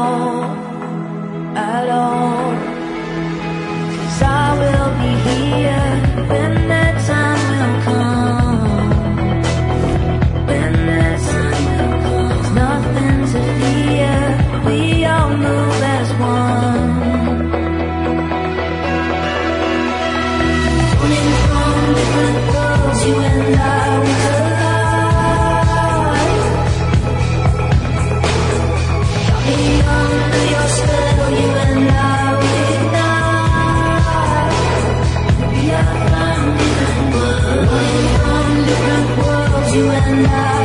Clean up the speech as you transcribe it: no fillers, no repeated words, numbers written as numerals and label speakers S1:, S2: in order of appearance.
S1: all, at all. 'Cause I will be here when that time will come. When that time will come. There's nothing to fear, we all move as one. Running from different worlds, you and I will collide. Got me under your spell, you and I will ignite. We are from different worlds, running from different worlds, you and I.